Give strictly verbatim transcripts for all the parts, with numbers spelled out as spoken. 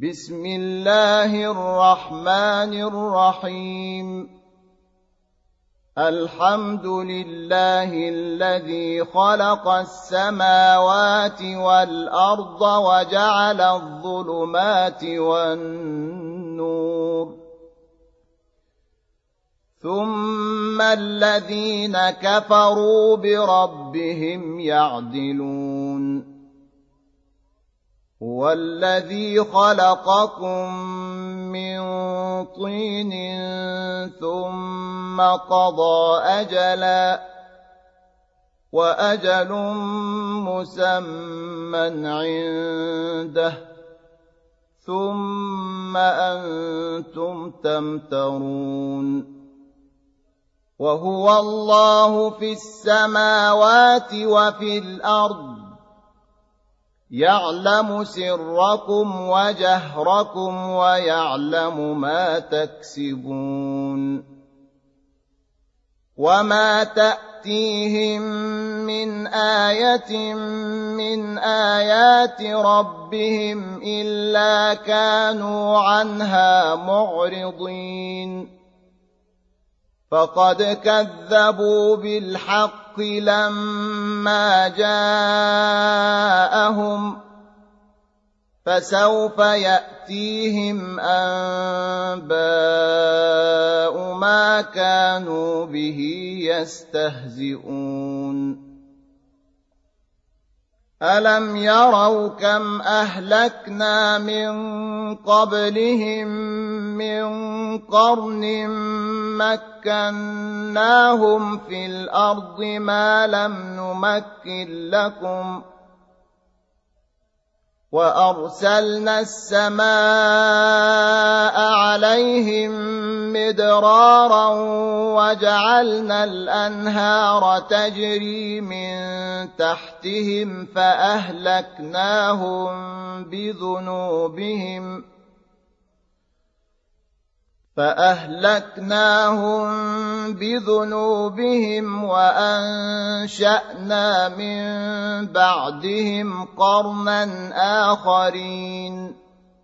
بسم الله الرحمن الرحيم الحمد لله الذي خلق السماوات والأرض وجعل الظلمات والنور ثم الذين كفروا بربهم يعدلون هو الذي خلقكم من طين ثم قضى أجلا وأجل مسمى عنده ثم أنتم تمترون وهو الله في السماوات وفي الأرض يعلم سركم وجهركم ويعلم ما تكسبون وما تأتيهم من آية من آيات ربهم إلا كانوا عنها معرضين فقد كذبوا بالحق لما جاءهم فسوف يأتيهم أنباء ما كانوا به يستهزئون ألم يروا كم أهلكنا من قبلهم من قرن مكناهم في الأرض ما لم نمكن لكم وأرسلنا السماء عليهم مدرارا وجعلنا الأنهار تجري من تحتهم فأهلكناهم بذنوبهم فأهلكناهم بذنوبهم وأنشأنا من بعدهم قرنا آخرين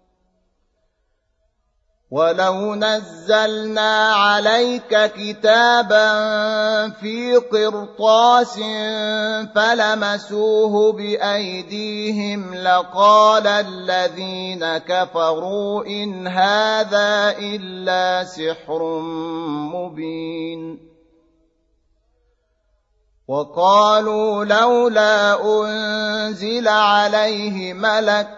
ولو نزلنا عليك كتابا في قرطاس فلمسوه بأيديهم لقال الذين كفروا إن هذا إلا سحر مبين وقالوا لولا أنزل عليه ملك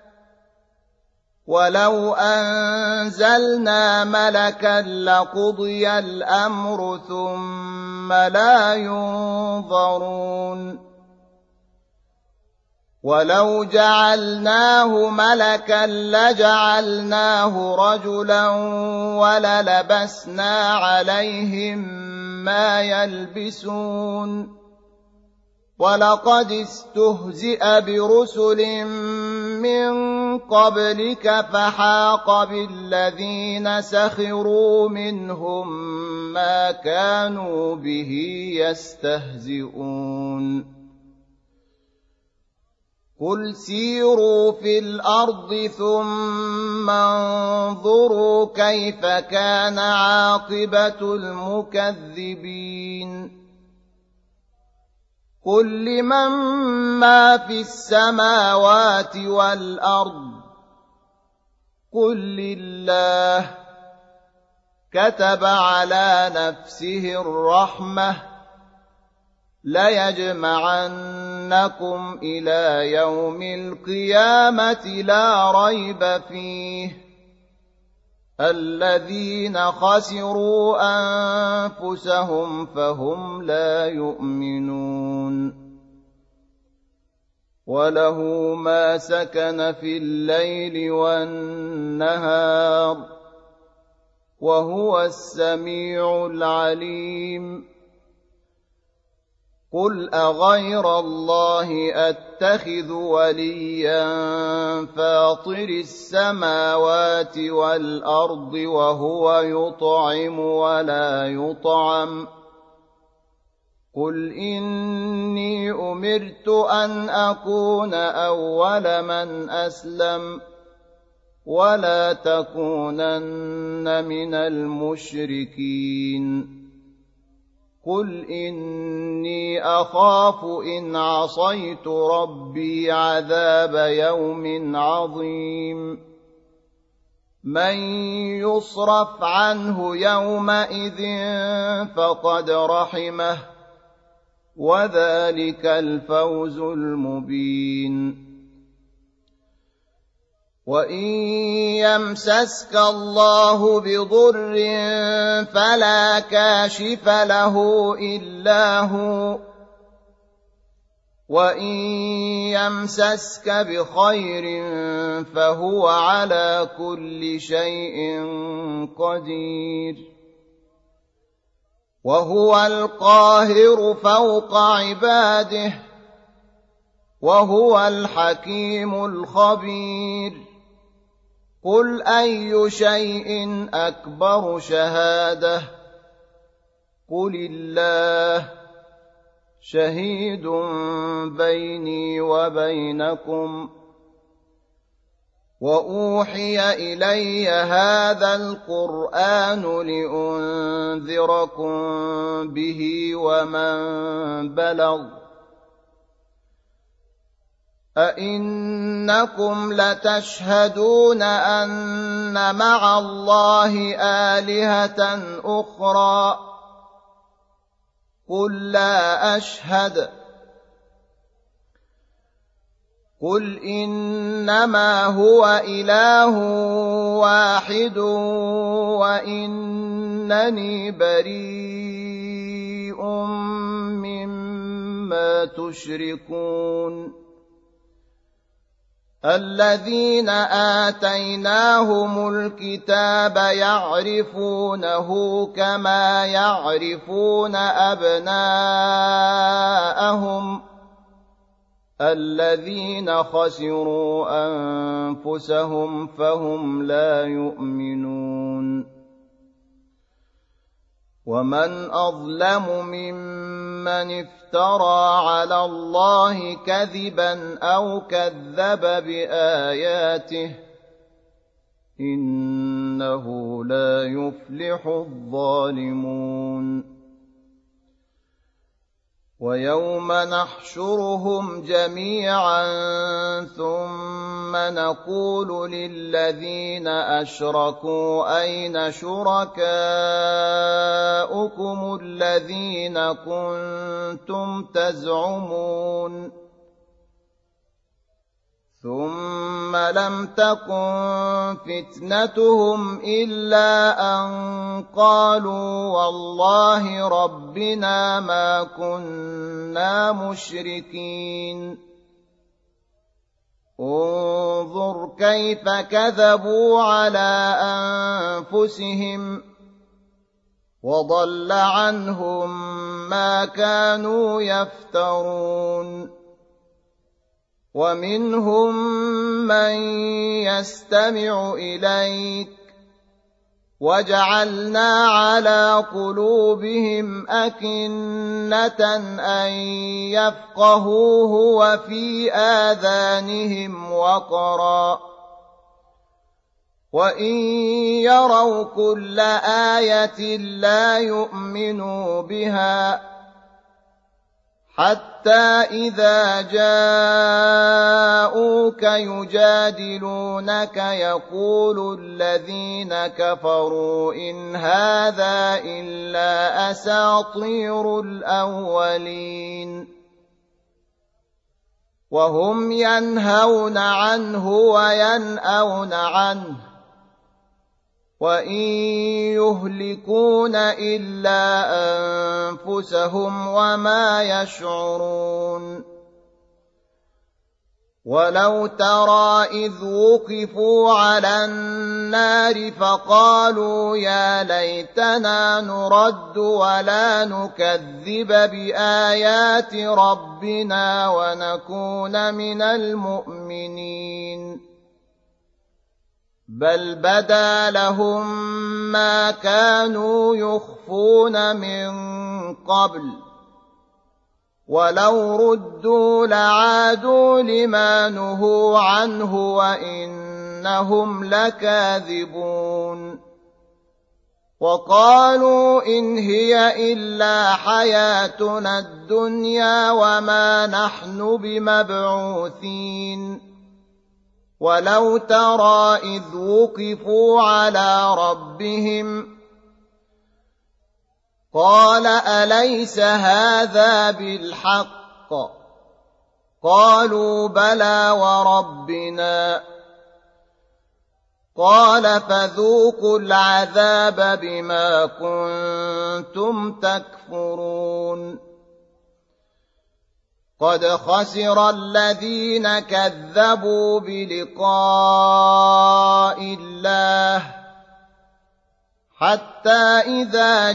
ولو أنزلنا ملكا لقضي الأمر ثم لا ينظرون ولو جعلناه ملكا لجعلناه رجلا وللبسنا عليهم ما يلبسون ولقد استهزئ برسل من قبلك فحاق بالذين سخروا منهم ما كانوا به يستهزئون قل سيروا في الأرض ثم انظروا كيف كان عاقبة المكذبين قل لمن ما في السماوات والأرض قل لله كتب على نفسه الرحمة ليجمعنكم إلى يوم القيامة لا ريب فيه الذين خسروا أنفسهم فهم لا يؤمنون وله ما سكن في الليل والنهار وهو السميع العليم قل أغير الله أتخذ وليا فاطر السماوات والأرض وهو يطعم ولا يطعم قل إني أمرت أن أكون أول من أسلم ولا تكونن من المشركين قل إني أخاف إن عصيت ربي عذاب يوم عظيم من يصرف عنه يومئذ فقد رحمه وذلك الفوز المبين وإن يمسسك الله بضر فلا كاشف له إلا هو وإن يمسسك بخير فهو على كل شيء قدير وهو القاهر فوق عباده وهو الحكيم الخبير قل أي شيء أكبر شهادة قل الله شهيد بيني وبينكم وأوحي إلي هذا القرآن لأنذركم به ومن بلغ أئنكم لتشهدون أن مع الله آلهة أخرى قل لا أشهد قل إنما هو إله واحد وإنني بريء مما تشركون الذين آتيناهم الكتاب يعرفونه كما يعرفون أبناءهم الذين خسروا أنفسهم فهم لا يؤمنون ومن أظلم ممن افترى على الله كذبا أو كذب بآياته إنه لا يفلح الظالمون ويوم نحشرهم جميعا ثم نقول للذين أشركوا أين شركاؤكم الذين كنتم تزعمون ثم لم تكن فتنتهم إلا أن قالوا والله ربنا ما كنا مشركين انظر كيف كذبوا على أنفسهم وضل عنهم ما كانوا يفترون ومنهم من يستمع إليك وجعلنا على قلوبهم أكنة أن يفقهوه وفي آذانهم وقرا وإن يروا كل آية لا يؤمنوا بها حتى إذا جاءوك يجادلونك يقول الذين كفروا إن هذا إلا أساطير الأولين وهم ينهون عنه وينأون عنه وإن يهلكون إلا أنفسهم وما يشعرون ولو ترى إذ وقفوا على النار فقالوا يا ليتنا نرد ولا نكذب بآيات ربنا ونكون من المؤمنين بل بدا لهم ما كانوا يخفون من قبل ولو ردوا لعادوا لما نهوا عنه وإنهم إنهم لكاذبون وقالوا إن هي إلا حياتنا الدنيا وما نحن بمبعوثين ولو ترى إذ وقفوا على ربهم قال أليس هذا بالحق قالوا بلى وربنا قال فذوقوا العذاب بما كنتم تكفرون قد خسر الذين كذبوا بلقاء الله حتى إذا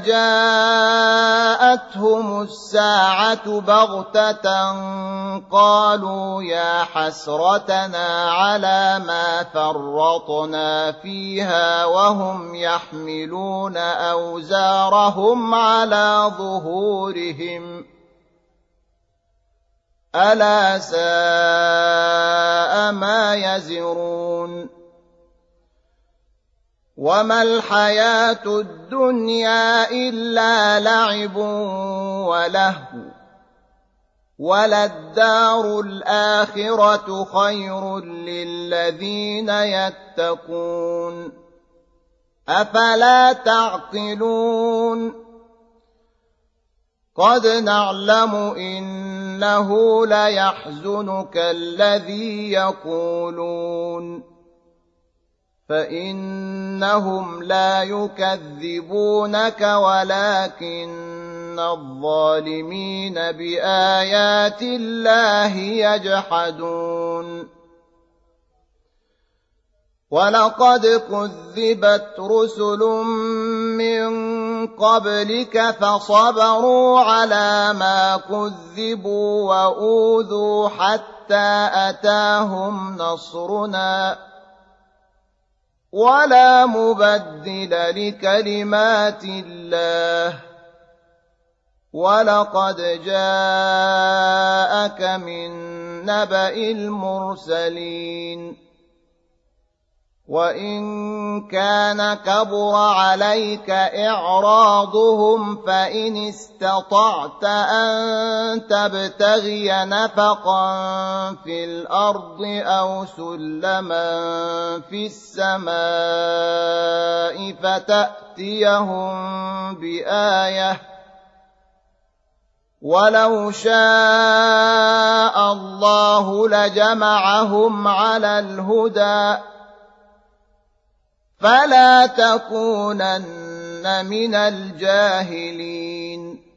جاءتهم الساعة بغتة قالوا يا حسرتنا على ما فرطنا فيها وهم يحملون أوزارهم على ظهورهم ألا ساء ما يزرون وما الحياة الدنيا إلا لعب ولهو وللدار الآخرة خير للذين يتقون أفلا تعقلون قد نعلم إنه ليحزنك الذي يقولون فإنهم لا يكذبونك ولكن الظالمين بآيات الله يجحدون ولقد كذبت رسل من قبلك فصبروا على ما كذبوا وأوذوا حتى أتاهم نصرنا ولا مبدل لكلمات الله ولقد جاءك من نبأ المرسلين وإن كان كبر عليك إعراضهم فإن استطعت أن تبتغي نفقا في الأرض أو سلما في السماء فتأتيهم بآية ولو شاء الله لجمعهم على الهدى فلا تكونن من الجاهلين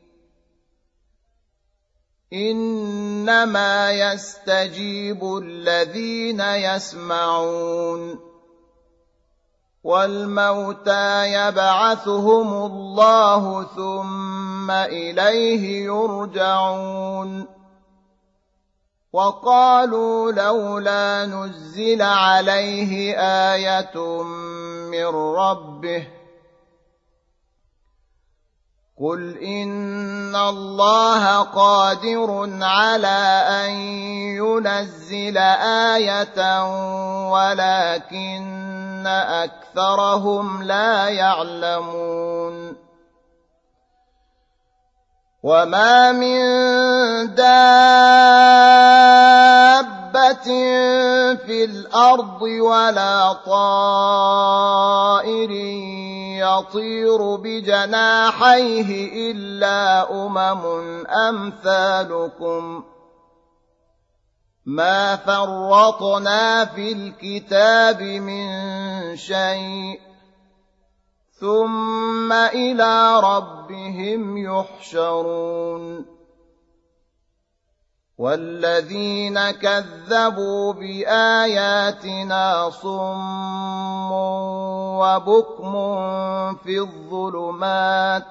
إنما يستجيب الذين يسمعون والموتى يبعثهم الله ثم إليه يرجعون وقالوا لولا نزل عليه آية من ربه قل إن الله قادر على أن ينزل آية ولكن أكثرهم لا يعلمون وما من دابة في الأرض ولا طائر يطير بجناحيه إلا أمم أمثالكم ما فرطنا في الكتاب من شيء ثم إلى ربهم يحشرون والذين كذبوا بآياتنا صم وبكم في الظلمات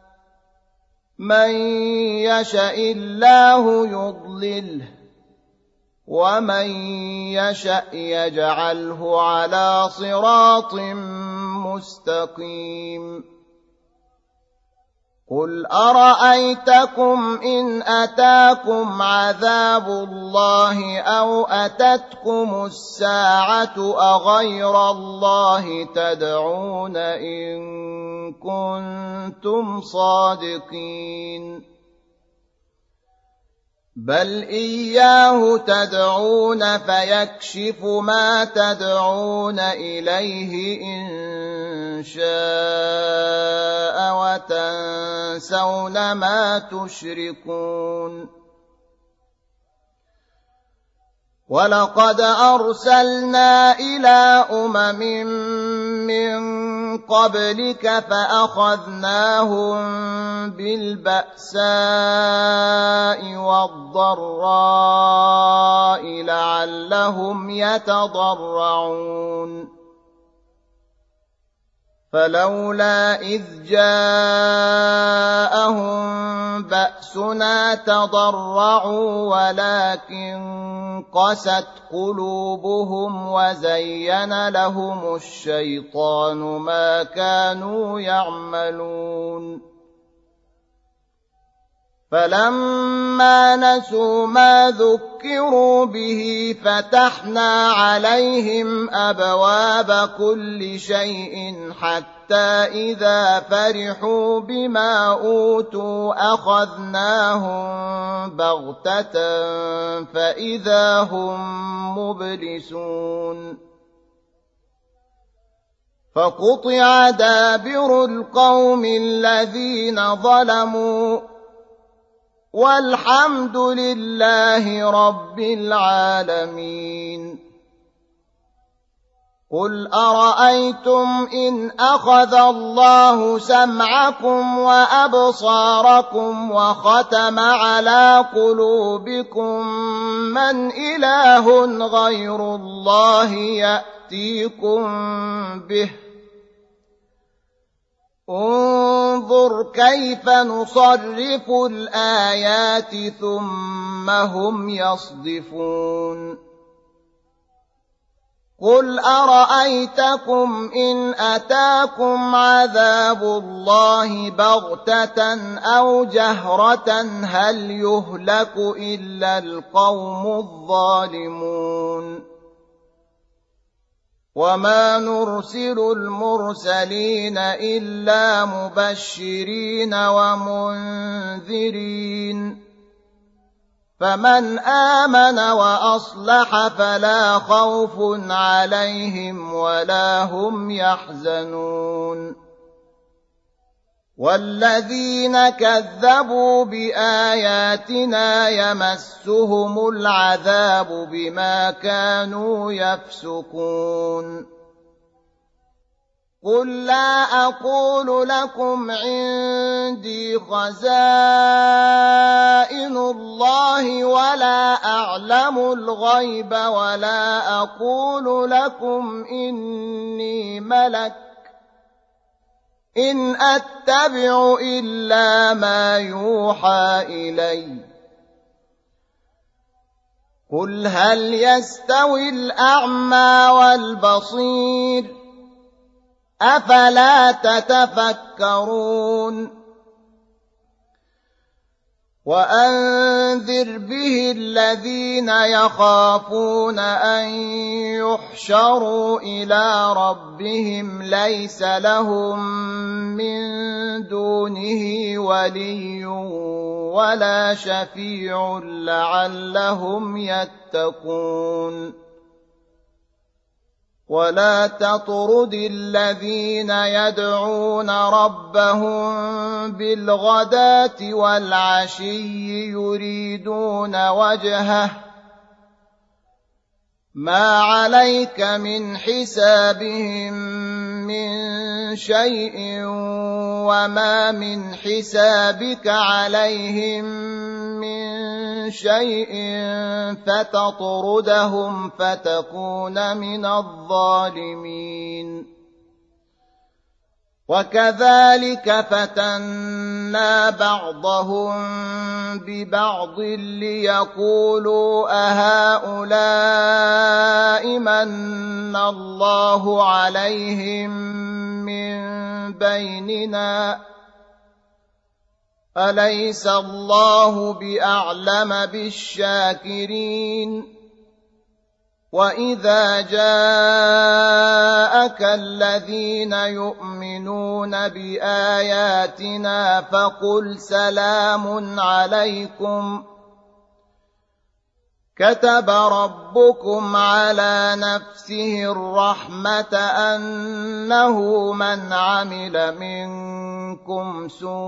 من يشاء الله يضلله ومن يشاء يجعله على صراط مستقيم قل أرأيتكم إن أتاكم عذاب الله أو أتتكم الساعة أغير الله تدعون إن كنتم صادقين بل إياه تدعون فيكشف ما تدعون إليه إن شاء وتنسون ما تشركون ولقد أرسلنا إلى أمم من قبلك فأخذناهم بالبأساء والضراء لعلهم يتضرعون فلولا إذ جاءهم بأسنا تضرعوا ولكن قست قلوبهم وزين لهم الشيطان ما كانوا يعملون فلما نسوا ما ذكروا به فتحنا عليهم أبواب كل شيء حتى إذا فرحوا بما أوتوا أخذناهم بغتة فإذا هم مبلسون فقطع دابر القوم الذين ظلموا والحمد لله رب العالمين قل أرأيتم إن أخذ الله سمعكم وأبصاركم وختم على قلوبكم من إله غير الله يأتيكم به انظر كيف نصرف الآيات ثم هم يصدفون قل أرأيتكم إن أتاكم عذاب الله بغتة أو جهرة هل يهلك إلا القوم الظالمون وما نرسل المرسلين إلا مبشرين ومنذرين فمن آمن وأصلح فلا خوف عليهم ولا هم يحزنون والذين كذبوا بآياتنا يمسهم العذاب بما كانوا يفسقون قل لا أقول لكم عندي خزائن الله ولا أعلم الغيب ولا أقول لكم إني ملك إن أتبع إلا ما يوحى إلي قل هل يستوي الأعمى والبصير أفلا تتفكرون وأنذر به الذين يخافون أن يحشروا إلى ربهم ليس لهم من دونه ولي ولا شفيع لعلهم يتقون ولا تطرد الذين يدعون ربهم بالغداة والعشي يريدون وجهه ما عليك من حسابهم من شيء وما من حسابك عليهم من شيء فتطردهم فتكون من الظالمين وكذلك فتنا بعضهم ببعض ليقولوا أهؤلاء من الله عليهم من بيننا أليس الله بأعلم بالشاكرين وإذا جاءك الذين يؤمنون بآياتنا فقل سلام عليكم كتب ربكم على نفسه الرحمة أنه من عمل منكم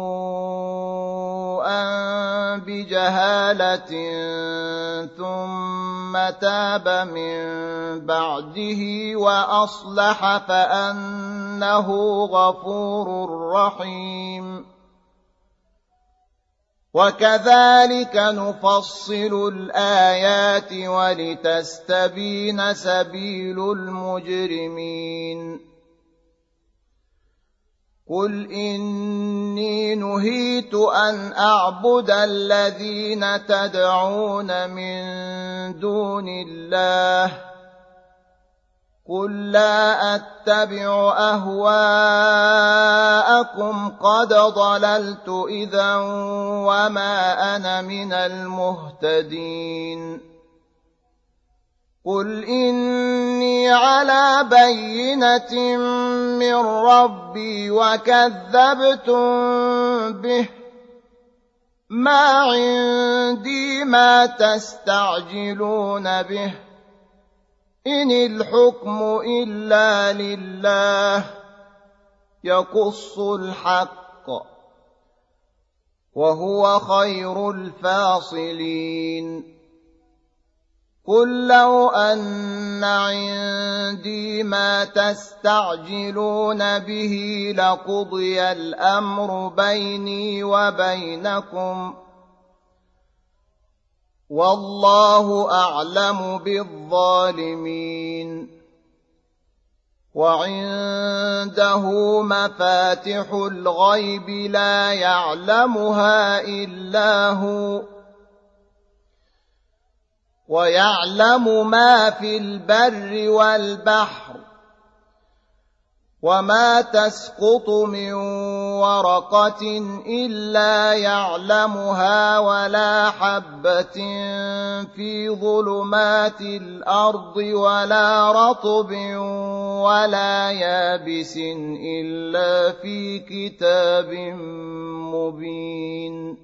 سوءا بجهالة ثم تاب من بعده وأصلح فأنه غفور رحيم وكذلك نفصل الآيات ولتستبين سبيل المجرمين قل إني نهيت أن أعبد الذين تدعون من دون الله قل لا أتبع أهواءكم قد ضللت إذا وما أنا من المهتدين قل إني على بينة من ربي وكذبتم به ما عندي ما تستعجلون به إن الحكم إلا لله يقص الحق وهو خير الفاصلين قل لو أن عندي ما تستعجلون به لقضي الأمر بيني وبينكم والله أعلم بالظالمين وعنده مفاتح الغيب لا يعلمها إلا هو ويعلم ما في البر والبحر وما تسقط من ورقة إلا يعلمها ولا حبة في ظلمات الأرض ولا رطب ولا يابس إلا في كتاب مبين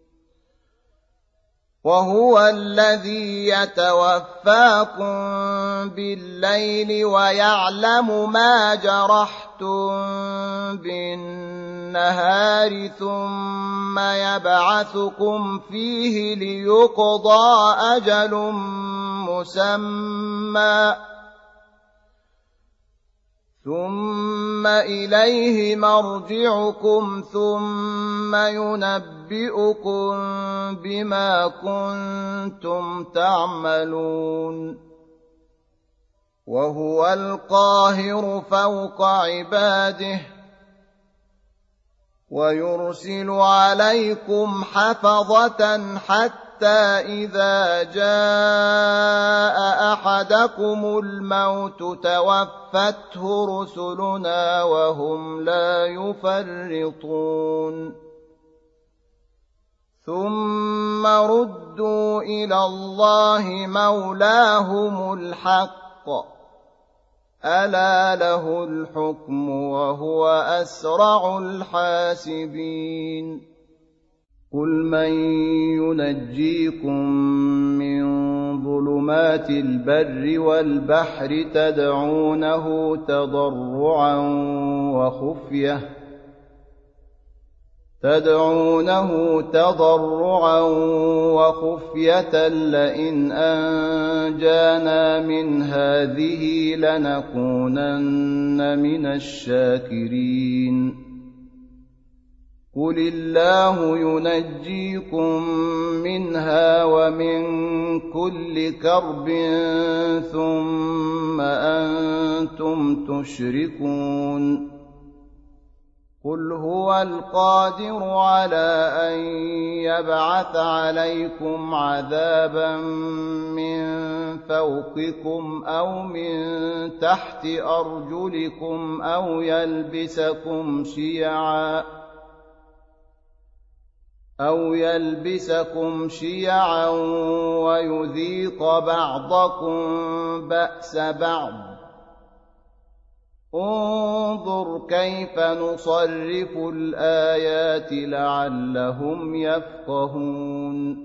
وهو الذي يتوفاكم بالليل ويعلم ما جرحتم بالنهار ثم يبعثكم فيه ليقضى أجل مسمى ثم إليه مرجعكم ثم ينبئكم بما كنتم تعملون وهو القاهر فوق عباده ويرسل عليكم حفظة حتى إذا جاء أحدكم الموت توفته رسلنا وهم لا يفرطون ثم ردوا إلى الله مولاهم الحق ألا له الحكم وهو أسرع الحاسبين قل من ينجيكم من ظلمات البر والبحر تدعونه تضرعا وخفية تدعونه تضرعا وخفية لئن أنجانا من هذه لنكونن من الشاكرين قل الله ينجيكم منها ومن كل كرب ثم أنتم تشركون قل هو القادر على أن يبعث عليكم عذابا من فوقكم أو من تحت أرجلكم أو يلبسكم شيعا أَوْ يَلْبِسَكُمْ شِيَعًا وَيُذِيقَ بَعْضَكُم بَأْسَ بَعْضٍ ۗ انظُرْ كَيْفَ نُصَرِّفُ الْآيَاتِ لَعَلَّهُمْ يَفْقَهُونَ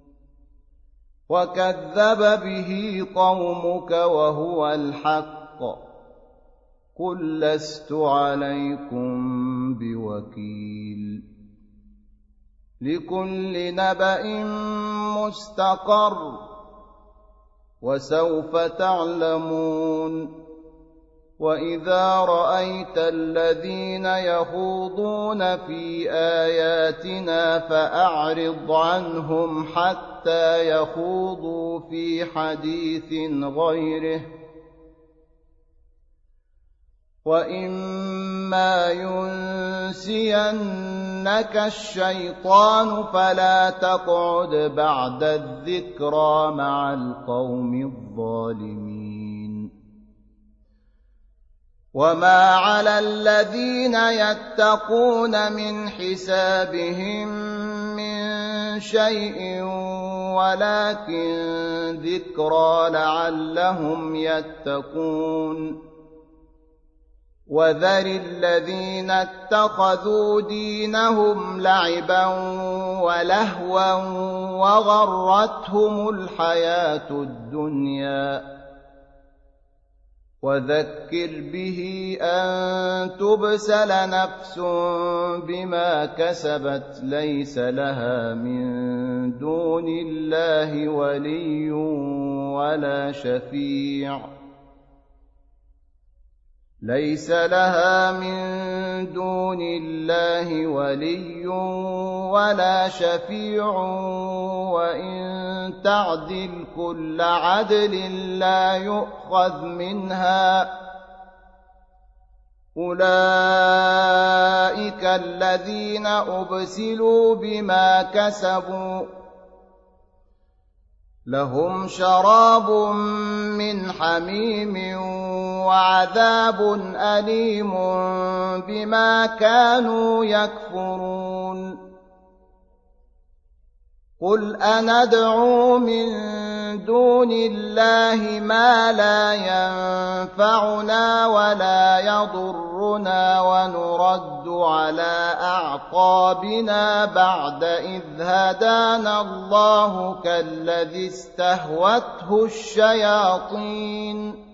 وَكَذَّبَ بِهِ قَوْمُكَ وَهُوَ الْحَقُّ قُل لَّسْتُ عَلَيْكُم بِوَكِيلٍ لِكُلِّ نَبَإٍ مُّسْتَقَرٌّ وَسَوْفَ تَعْلَمُونَ وَإِذَا رَأَيْتَ الَّذِينَ يَخُوضُونَ فِي آيَاتِنَا فَأَعْرِضْ عَنْهُمْ حَتَّىٰ يَخُوضُوا فِي حَدِيثٍ غَيْرِهِ ۚ وَإِمَّا يُنسِيَنَّكَ الشَّيْطَانُ فَلَا تَقْعُدْ بَعْدَ الذِّكْرَىٰ مَعَ الْقَوْمِ الظَّالِمِينَ وَمَا عَلَى الَّذِينَ يَتَّقُونَ مِنْ حِسَابِهِم مِّن شَيْءٍ وَلَٰكِن ذِكْرَىٰ لَعَلَّهُمْ يَتَّقُونَ وَذَرِ الَّذِينَ اتَّخَذُوا دِينَهُمْ لَعِبًا وَلَهْوًا وَغَرَّتْهُمُ الْحَيَاةُ الدُّنْيَا، وَذَكِّرْ بِهِ أَن تُبْسَلَ نَفْسٌ بِمَا كَسَبَتْ لَيْسَ لَهَا مِن دُونِ اللَّهِ وَلِيٌّ وَلَا شَفِيعٌ لَيْسَ لَهَا مِن دُونِ اللَّهِ وَلِيٌّ وَلَا شَفِيعٌ وَإِن تَعْدِلْ كُلَّ عَدْلٍ لَّا يُؤْخَذْ مِنْهَا ۗ أُولَٰئِكَ الَّذِينَ أُبْسِلُوا بِمَا كَسَبُوا لَهُمْ شَرَابٌ مِّنْ حَمِيمٍ وَعَذَابٌ أَلِيمٌ بِمَا كَانُوا يَكْفُرُونَ قُلْ أَنَدْعُو مِن دُونِ اللَّهِ مَا لَا يَنفَعُنَا وَلَا يَضُرُّنَا وَنُرَدُّ عَلَىٰ أَعْقَابِنَا بَعْدَ إِذْ هَدَانَا اللَّهُ كَالَّذِي اسْتَهْوَتْهُ الشَّيَاطِينُ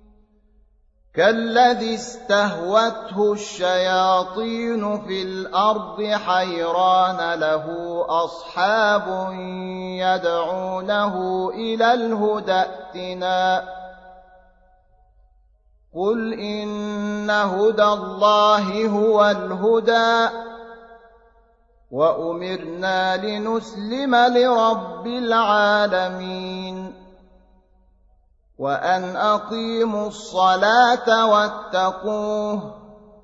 كالذي استهوته الشياطين في الأرض حيران له أصحاب يدعونه إلى الهدى ائتنا قل إن هدى الله هو الهدى وأمرنا لنسلم لرب العالمين وأن أقيموا الصلاة واتقوه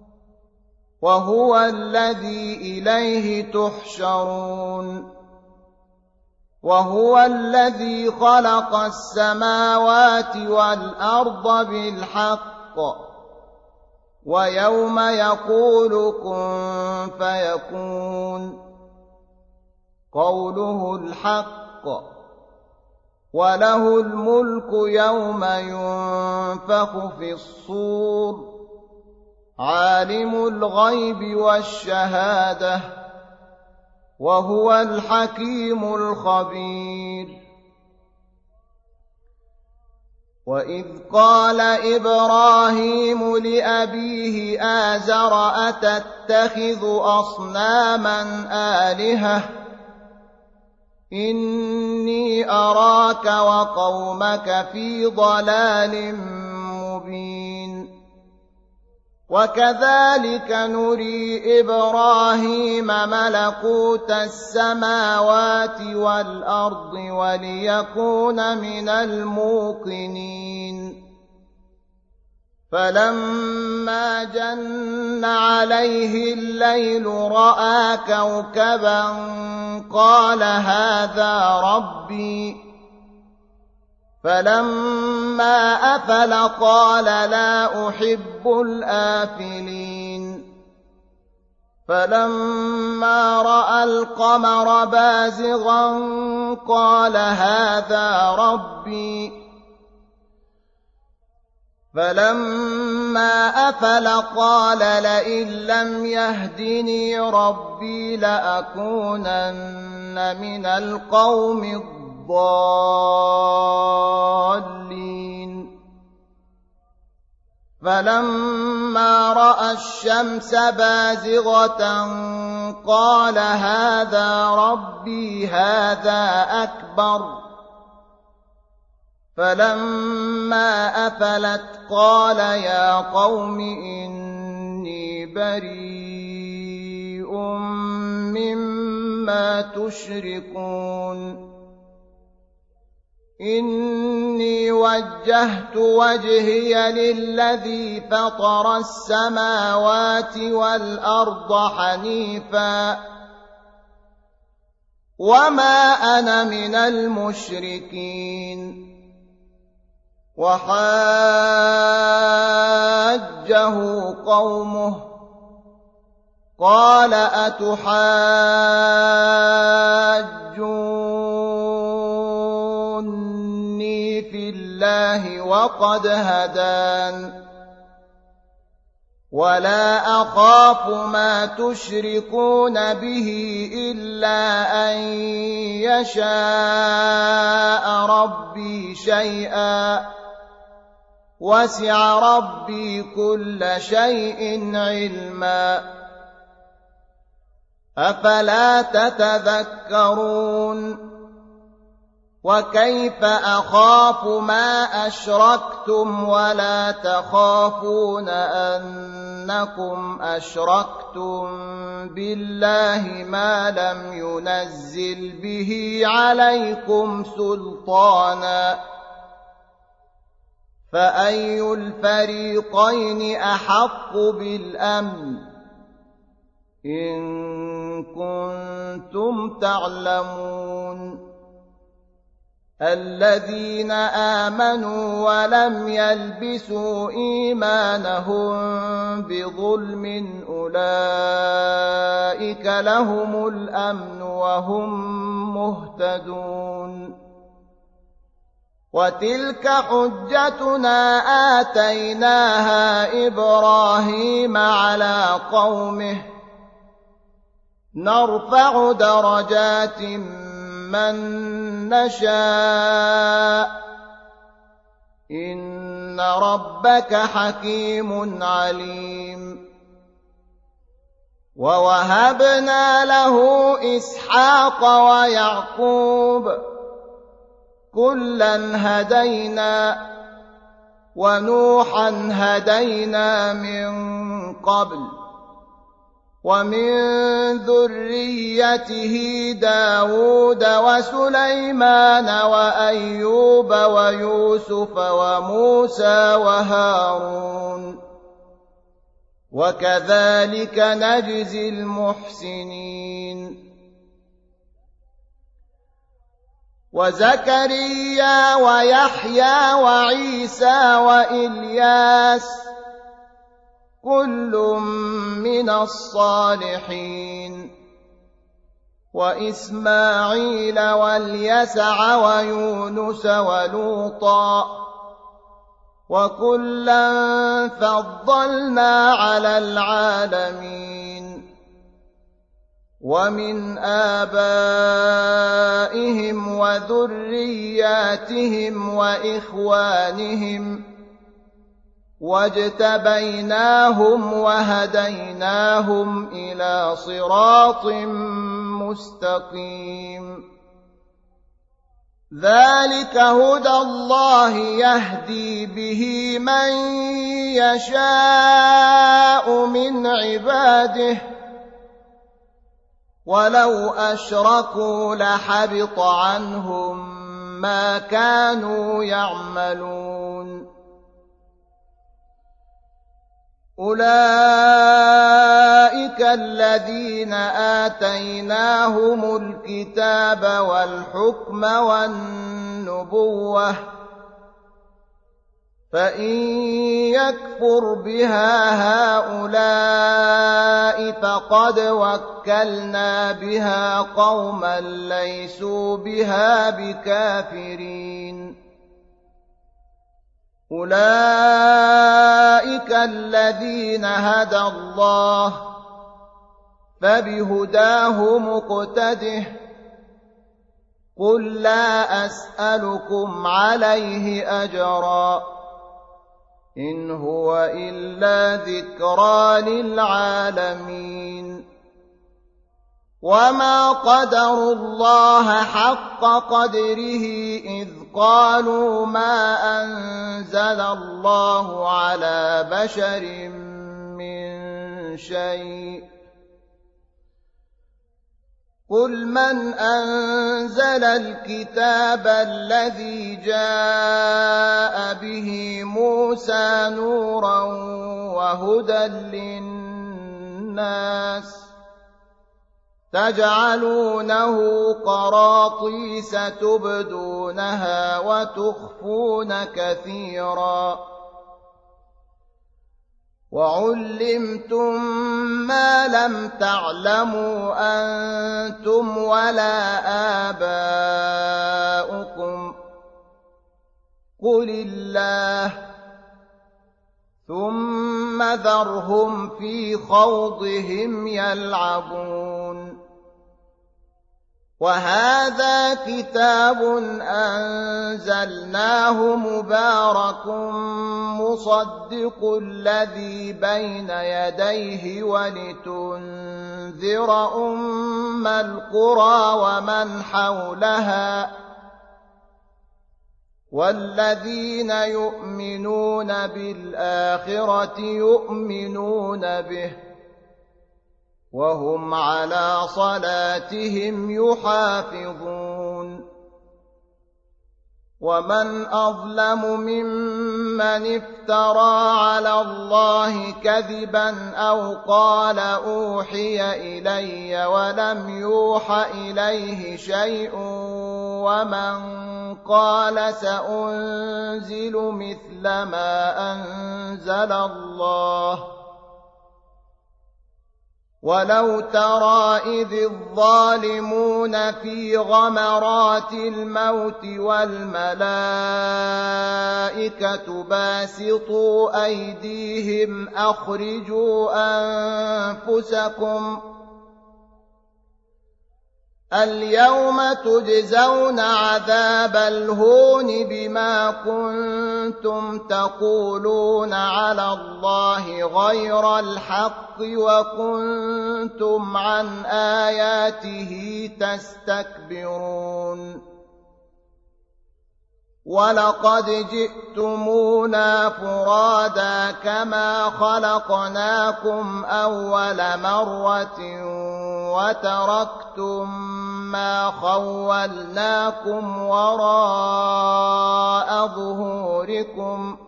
وهو الذي إليه تحشرون وهو الذي خلق السماوات والأرض بالحق ويوم يقول كن فيكون قوله الحق وله الملك يوم ينفخ في الصور عالم الغيب والشهادة وهو الحكيم الخبير وإذ قال إبراهيم لأبيه آزر أتتخذ أصناما آلهة إني أراك وقومك في ضلال مبين وكذلك نري إبراهيم ملكوت السماوات والأرض وليكون من الموقنين فلما جن عليه الليل رأى كوكبا قال هذا ربي فلما أفل قال لا أحب الآفلين فلما رأى القمر بازغا قال هذا ربي فلما أفل قال لئن لم يهدني ربي لأكونن من القوم الضالين فلما رأى الشمس بازغة قال هذا ربي هذا أكبر فلما أفلت قال يا قوم إني بريء مما تشركون إني وجهت وجهي للذي فطر السماوات والأرض حنيفا وما أنا من المشركين وحاجه قومه قال أتحاجوني في الله وقد هدان ولا أخاف ما تشركون به إلا أن يشاء ربي شيئا وسع ربي كل شيء علما أفلا تتذكرون وكيف أخاف ما أشركتم ولا تخافون أنكم أشركتم بالله ما لم ينزل به عليكم سلطانا فأي الفريقين أحق بالأمن إن كنتم تعلمون الذين آمنوا ولم يلبسوا إيمانهم بظلم أولئك لهم الأمن وهم مهتدون وتلك حجتنا آتيناها إبراهيم على قومه نرفع درجات من نشاء إن ربك حكيم عليم ووهبنا له إسحاق ويعقوب كلا هدينا ونوحا هدينا من قبل ومن ذريته داود وسليمان وأيوب ويوسف وموسى وهارون وكذلك نجزي المحسنين وزكريا ويحيى وعيسى وإلياس كل من الصالحين وإسماعيل واليسع ويونس ولوطا وكلا فضلنا على العالمين ومن آبائهم وذرياتهم وإخوانهم واجتبيناهم وهديناهم إلى صراط مستقيم ذلك هدى الله يهدي به من يشاء من عباده ولو أشركوا لحبط عنهم ما كانوا يعملون أولئك الذين آتيناهم الكتاب والحكم والنبوة فإن يكفر بها هؤلاء فقد وكلنا بها قوما ليسوا بها بكافرين. أولئك الذين هدى الله فبهداه مقتده. قل لا أسألكم عليه أجرا إن هو إلا ذكرى للعالمين. وما قدروا الله حق قدره إذ قالوا ما أنزل الله على بشر من شيء. قل من أنزل الكتاب الذي جاء به موسى نورا وهدى للناس تجعلونه قراطيس تبدونها وتخفون كثيرا وعلمتم ما لم تعلموا أنتم ولا آباؤكم قل الله ثم ذرهم في خوضهم يلعبون. وهذا كتاب أنزلناه مبارك مصدق الذي بين يديه ولتنذر أم القرى ومن حولها والذين يؤمنون بالآخرة يؤمنون به وهم على صلاتهم يحافظون. ومن أظلم ممن افترى على الله كذبا أو قال أوحي إلي ولم يوح إليه شيء ومن قال سأنزل مثل ما أنزل الله. ولو ترى إذ الظالمون في غمرات الموت والملائكة باسطوا أيديهم أخرجوا أنفسكم اليوم تجزون عذاب الهون بما كنتم تقولون على الله غير الحق وكنتم عن آياته تستكبرون. ولقد جئتمونا فرادا كما خلقناكم أول مرة وتركتم ما خولناكم وراء ظهوركم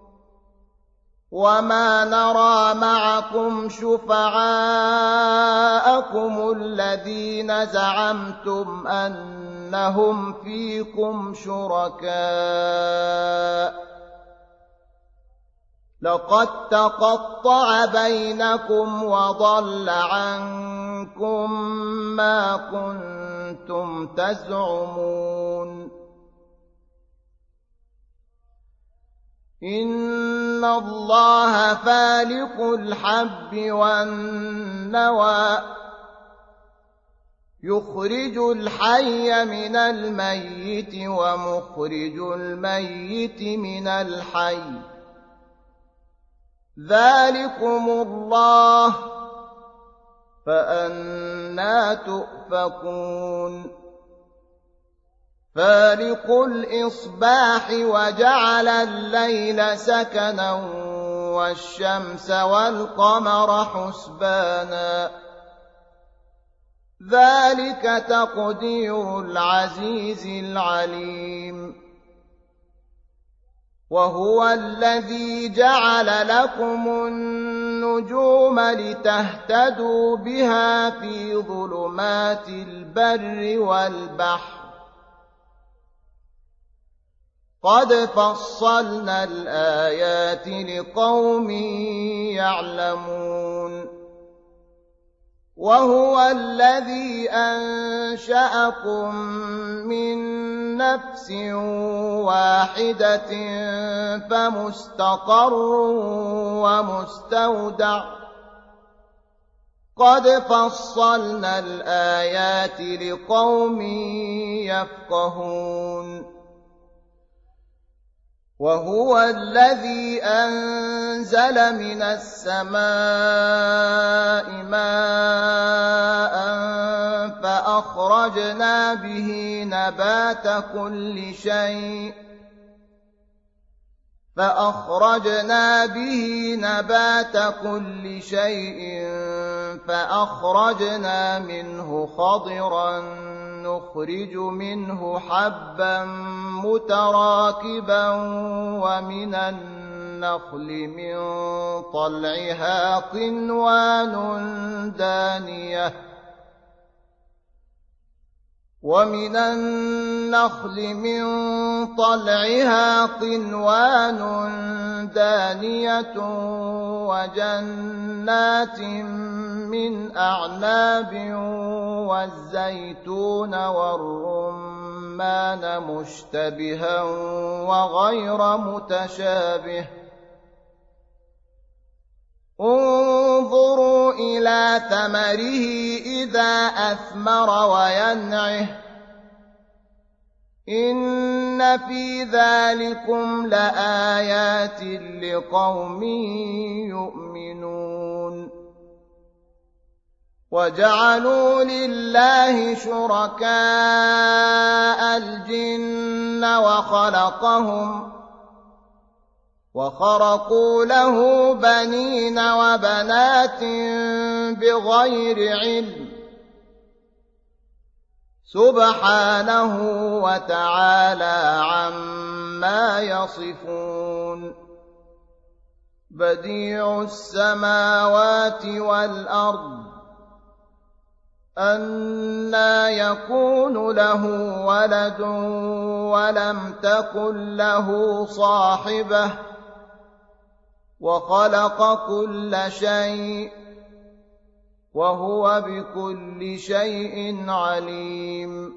وما نرى معكم شفعاءكم الذين زعمتم أنهم فيكم شركاء لقد تقطع بينكم وضل عنكم ما كنتم تزعمون. إن الله فالق الحب والنوى يخرج الحي من الميت ومخرج الميت من الحي ذلكم الله فأنى تؤفكون. فالق الإصباح وجعل الليل سكنا والشمس والقمر حسبانا ذلك تقدير العزيز العليم. وهو الذي جعل لكم النجوم لتهتدوا بها في ظلمات البر والبحر قد فصلنا الآيات لقوم يعلمون وهو الذي أنشأكم من نفس واحدة فمستقر ومستودع قد فصلنا الآيات لقوم يفقهون وهو الذي أنزل من السماء ماء فأخرجنا به نبات كل شيء فأخرجنا به نبات كل شيء فأخرجنا منه خضرا نخرج منه حبا متراكبا ومن النخل من طلعها قنوان دانية ومن النخل من طلعها قنوان دانية وجنات من أعناب والزيتون والرمان مشتبها وغير متشابه انظروا إلى ثمره إذا أثمر وينعه إن في ذلكم لآيات لقوم يؤمنون وجعلوا لله شركاء الجن وخلقهم وخرقوا له بنين وبنات بغير علم سبحانه وتعالى عما يصفون بديع السماوات والأرض أنى يكون له ولد ولم تكن له صاحبة وخلق كل شيء وهو بكل شيء عليم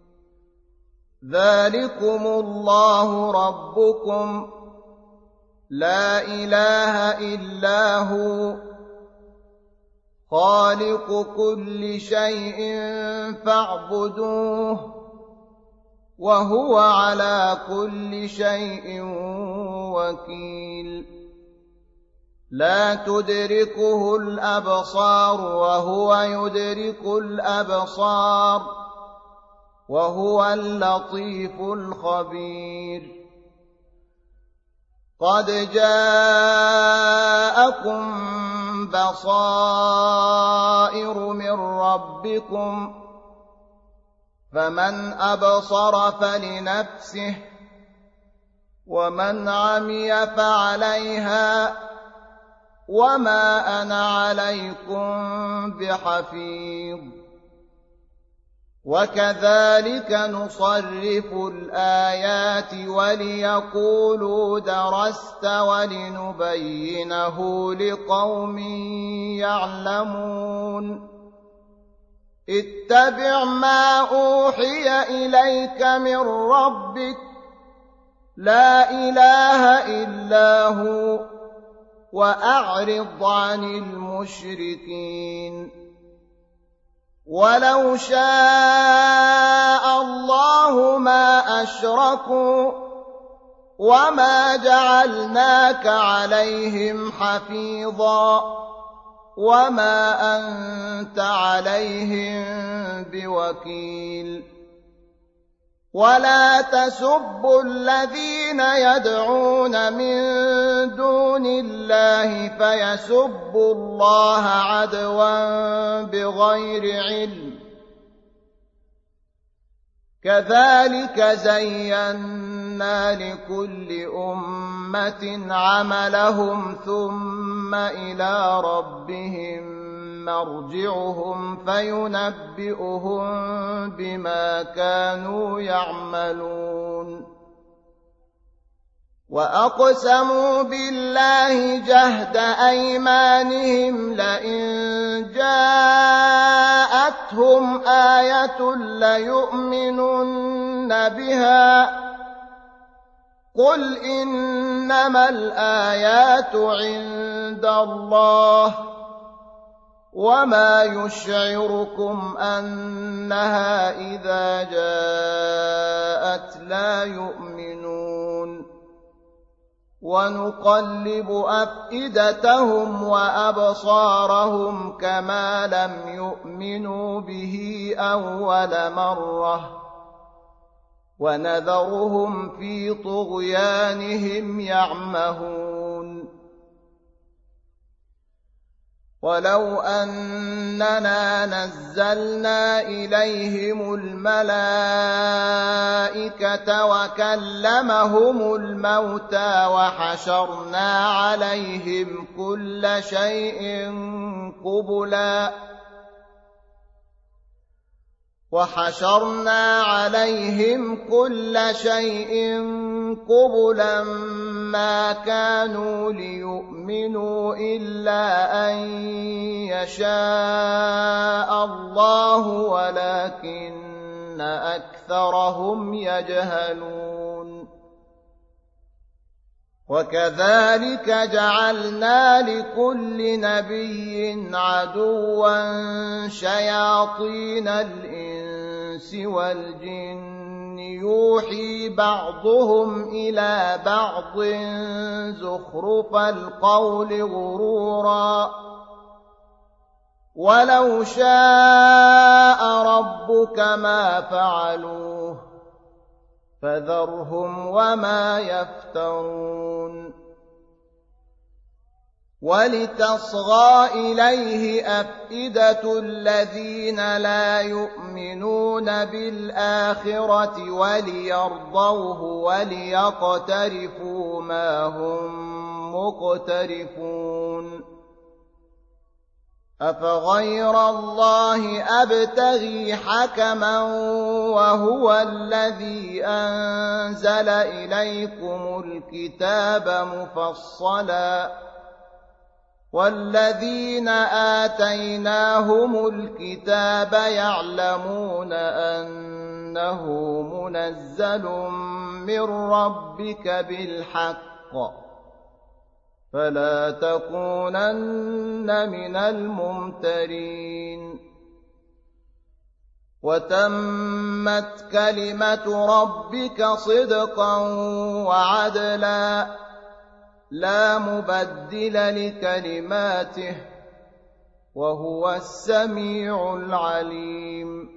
ذلكم الله ربكم لا إله إلا هو خالق كل شيء فاعبدوه وهو على كل شيء وكيل لا تدركه الأبصار وهو يدرك الأبصار وهو اللطيف الخبير قد جاءكم بصائر من ربكم فمن أبصر فلنفسه ومن عمي فعليها وما أنا عليكم بحفيظ وكذلك نصرف الآيات وليقولوا درست ولنبينه لقوم يعلمون اتبع ما أوحي إليك من ربك لا إله إلا هو وأعرض عن المشركين ولو شاء الله ما أشركوا وما جعلناك عليهم حفيظا وما أنت عليهم بوكيل ولا تسبوا الذين يدعون من دون الله فيسبوا الله عدوا بغير علم كذلك زينا لكل أمة عملهم ثم إلى ربهم مرجعهم فينبئهم بما كانوا يعملون وأقسموا بالله جهد أيمانهم لئن جاءتهم آية ليؤمنن بها قل إنما الآيات عند الله وما يشعركم أنها إذا جاءت لا يؤمنون ونقلب أفئدتهم وأبصارهم كما لم يؤمنوا به أول مرة ونذرهم في طغيانهم يعمهون ولو أننا نزلنا إليهم الملائكة وكلمهم الموتى وحشرنا عليهم كل شيء قبلا وحشرنا عليهم كل شيء قبلا ما كانوا ليؤمنوا إلا أن يشاء الله ولكن أكثرهم يجهلون وكذلك جعلنا لكل نبي عدوا شياطين الإنس والجن يوحي بعضهم إلى بعض زخرف القول غرورا ولو شاء ربك ما فعلوه فذرهم وما يفترون ولتصغى إليه أفئدة الذين لا يؤمنون بالآخرة وليرضوه وليقترفوا ما هم مقترفون أفغير الله أبتغي حكما وهو الذي أنزل إليكم الكتاب مفصلا والذين آتيناهم الكتاب يعلمون أنه منزل من ربك بالحق فلا تكونن من الممترين وتمت كلمة ربك صدقا وعدلا لا مبدل لكلماته وهو السميع العليم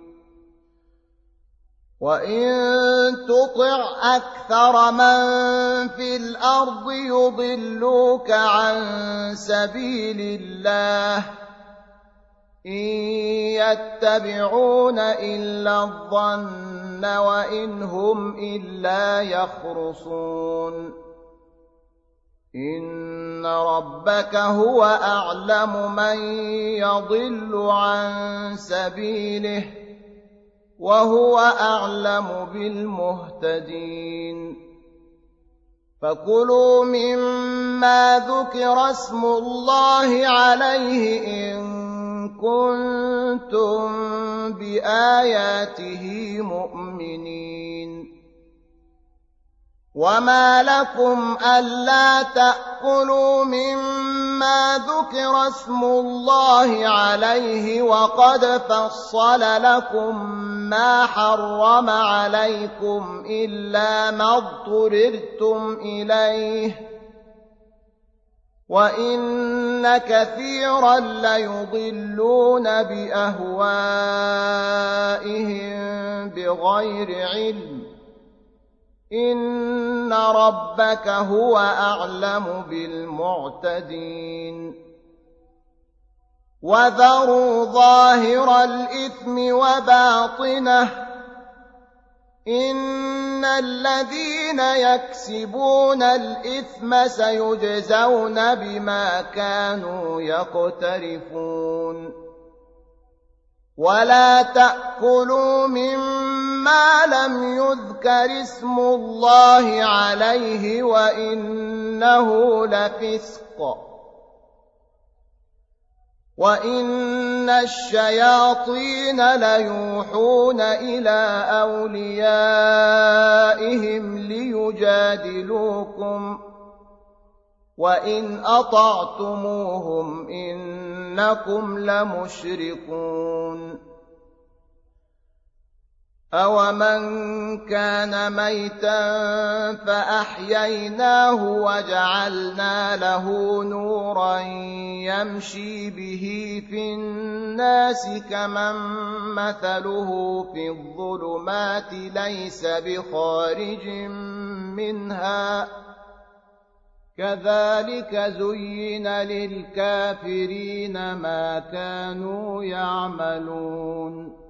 وإن تطع أكثر من في الأرض يضلوك عن سبيل الله إن يتبعون إلا الظن وإن هم إلا يخرصون إن ربك هو أعلم من يضل عن سبيله وهو أعلم بالمهتدين فكلوا مما ذكر اسم الله عليه إن كنتم بآياته مؤمنين وما لكم ألا تأكلوا مما ذكر اسم الله عليه وقد فصل لكم ما حرم عليكم إلا ما اضطررتم إليه وإن كثيرا ليضلون بأهوائهم بغير علم إن ربك هو أعلم بالمعتدين وذروا ظاهر الإثم وباطنه إن الذين يكسبون الإثم سيجزون بما كانوا يقترفون ولا تأكلوا مما لم يذكر اسم الله عليه وإنه لفسق وإن الشياطين ليوحون إلى أوليائهم ليجادلوكم وإن أطعتموهم إنكم لمشركون أومن كان ميتا فأحييناه وجعلنا له نورا يمشي به في الناس كمن مثله في الظلمات ليس بخارج منها كذلك زين للكافرين ما كانوا يعملون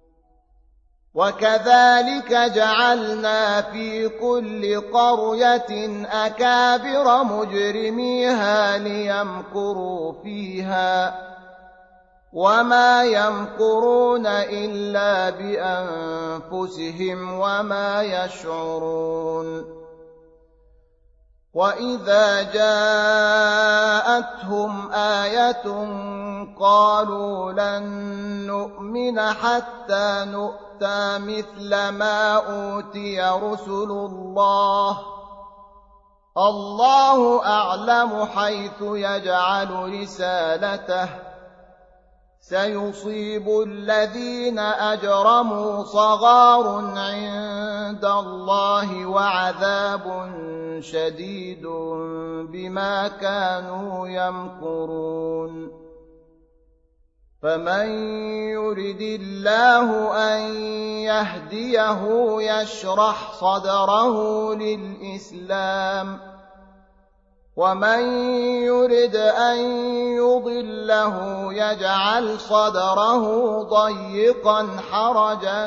وكذلك جعلنا في كل قرية أكابر مجرميها ليمكروا فيها وما يمكرون إلا بأنفسهم وما يشعرون وإذا جاءتهم آية قالوا لن نؤمن حتى نؤمن مثل ما أوتي رسل الله الله أعلم حيث يجعل رسالته سيصيب الذين أجرموا صغار عند الله وعذاب شديد بما كانوا يمكرون فمن يرد الله أن يهديه يشرح صدره للإسلام ومن يرد أن يضله يجعل صدره ضيقا حرجا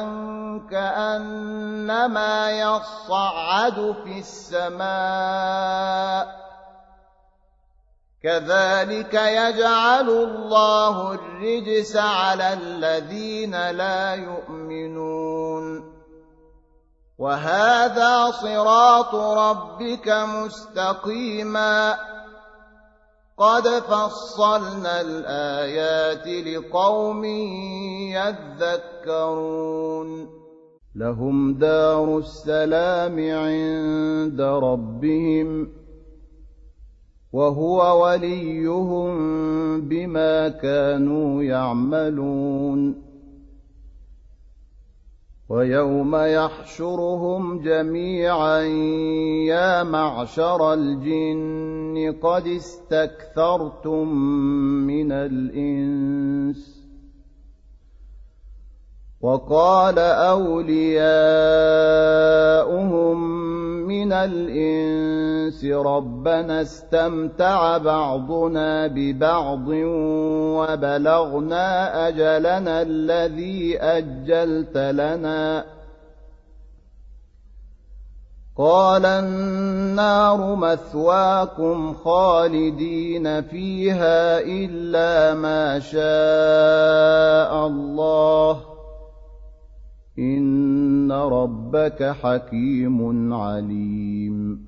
كأنما يصعد في السماء كذلك يجعل الله الرجس على الذين لا يؤمنون وهذا صراط ربك مستقيما قد فصلنا الآيات لقوم يذكرون لهم دار السلام عند ربهم وهو وليهم بما كانوا يعملون ويوم يحشرهم جميعا يا معشر الجن قد استكثرتم من الإنس وقال أولياؤهم من الإنس ربنا استمتع بعضنا ببعض وبلغنا أجلنا الذي أجلت لنا قال النار مثواكم خالدين فيها إلا ما شاء الله إن ربك حكيم عليم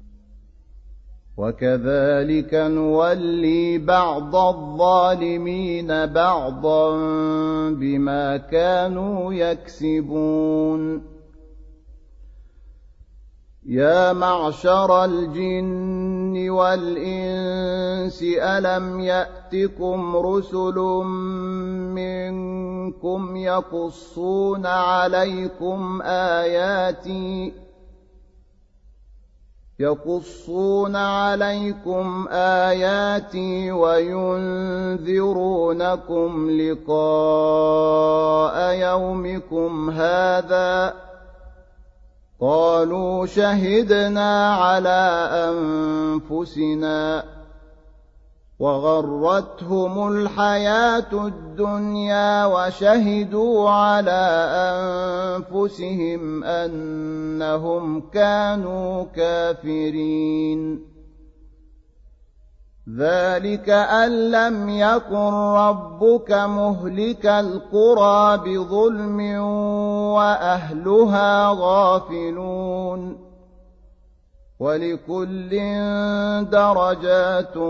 وكذلك نولي بعض الظالمين بعضا بما كانوا يكسبون يا معشر الجن والإنس ألم يأتكم رسل منكم يقصون عليكم آياتي يقصون عليكم آياتي وينذرونكم لقاء يومكم هذا قالوا شهدنا على أنفسنا وغرتهم الحياة الدنيا وشهدوا على أنفسهم أنهم كانوا كافرين ذلك أن لم يكن ربك مهلك القرى بظلم وأهلها غافلون ولكل درجات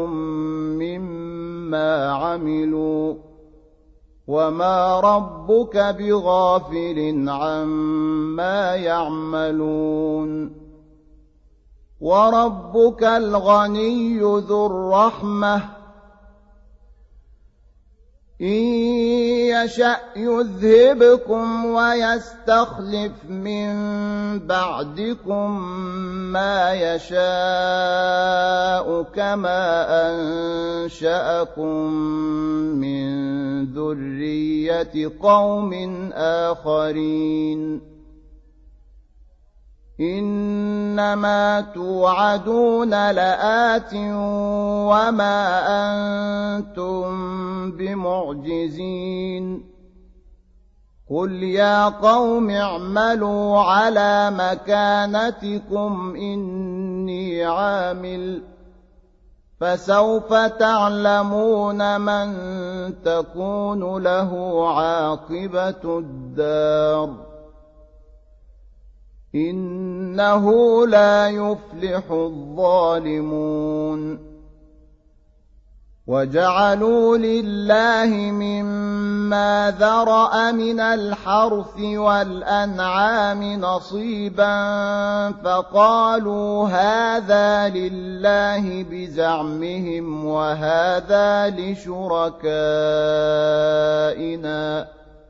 مما عملوا وما ربك بغافل عما يعملون وربك الغني ذو الرحمة إن يشأ يذهبكم ويستخلف من بعدكم ما يشاء كما أنشأكم من ذرية قوم آخرين إنما توعدون لآت وما أنتم بمعجزين قل يا قوم اعملوا على مكانتكم إني عامل فسوف تعلمون من تكون له عاقبة الدار إنه لا يفلح الظالمون وجعلوا لله مما ذرأ من الحرث والأنعام نصيبا فقالوا هذا لله بزعمهم وهذا لشركائنا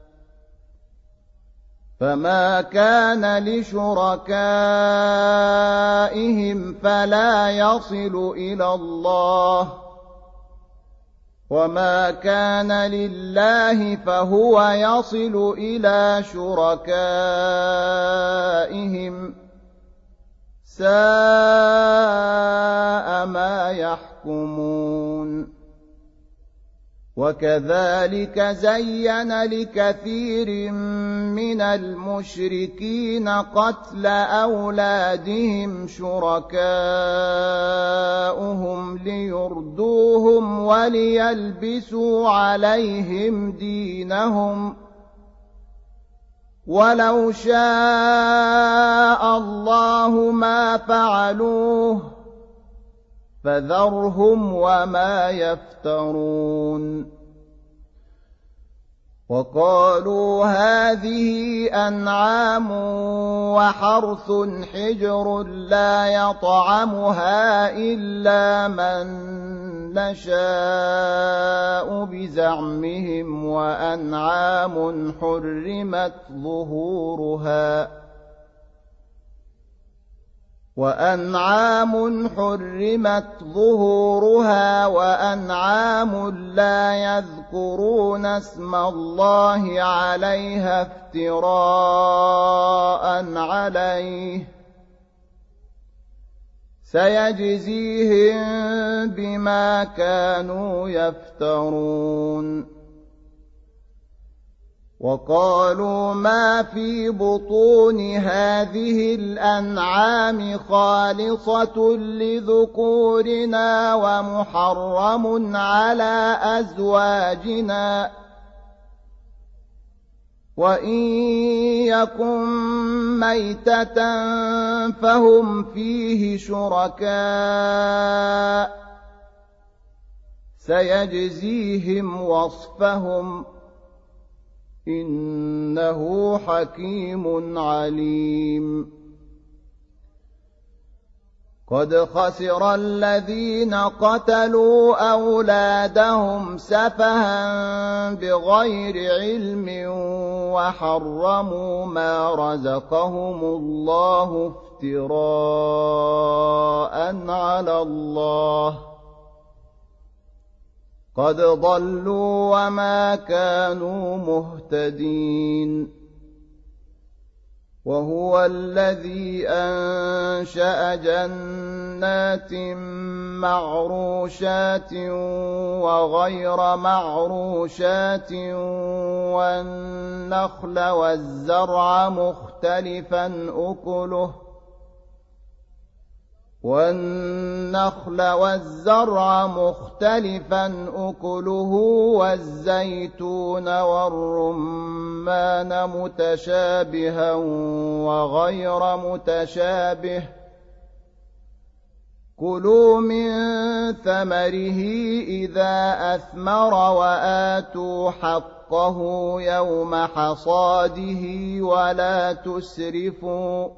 فما كان لشركائهم فلا يصل إلى الله وما كان لله فهو يصل إلى شركائهم ساء ما يحكمون وكذلك زين لكثير من المشركين قتل أولادهم شركاؤهم ليردوهم وليلبسوا عليهم دينهم ولو شاء الله ما فعلوه فذرهم وما يفترون وقالوا هذه أنعام وحرث حجر لا يطعمها إلا من نشاء بزعمهم وأنعام حرمت ظهورها وأنعام حرمت ظهورها وأنعام لا يذكرون اسم الله عليها افتراء عليه سيجزيهم بما كانوا يفترون وقالوا ما في بطون هذه الأنعام خالصة لذكورنا ومحرم على أزواجنا وإن يكن ميتة فهم فيه شركاء سيجزيهم وصفهم إنه حكيم عليم قد خسر الذين قتلوا أولادهم سفها بغير علم وحرموا ما رزقهم الله افتراء على الله قد ضلوا وما كانوا مهتدين وهو الذي أنشأ جنات معروشات وغير معروشات والنخل والزرع مختلفا أكله والنخل والزرع مختلفا أكله والزيتون والرمان متشابها وغير متشابه كلوا من ثمره إذا أثمر وآتوا حقه يوم حصاده ولا تسرفوا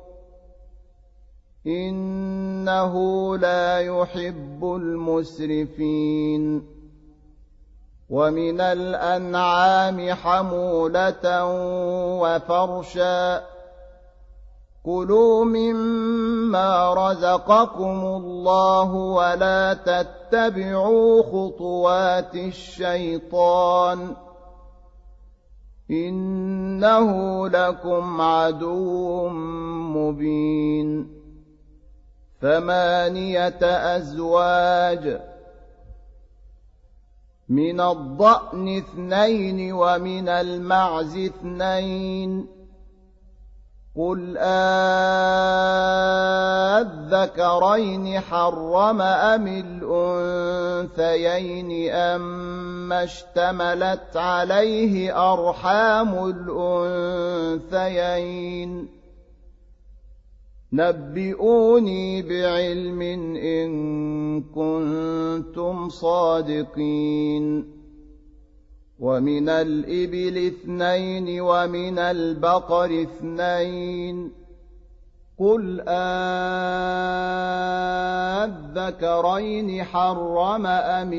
إنه لا يحب المسرفين ومن الأنعام حمولة وفرشا كلوا مما رزقكم الله ولا تتبعوا خطوات الشيطان إنه لكم عدو مبين ثمانية أزواج من الضأن اثنين ومن المعز اثنين قل أذكرين حرم أم الأنثيين أما اشتملت عليه أرحام الأنثيين نبئوني بعلم إن كنتم صادقين ومن الإبل اثنين ومن البقر اثنين قل أذكرين حرم أم